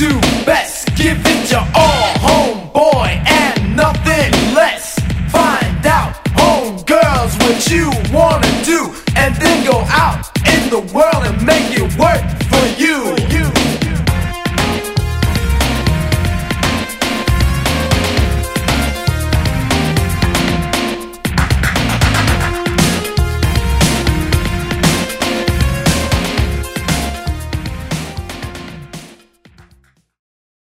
do best. Give it your all, homeboy, and nothing less. Find out, homegirls, what you wanna do, and then go out in the world and make it work for you.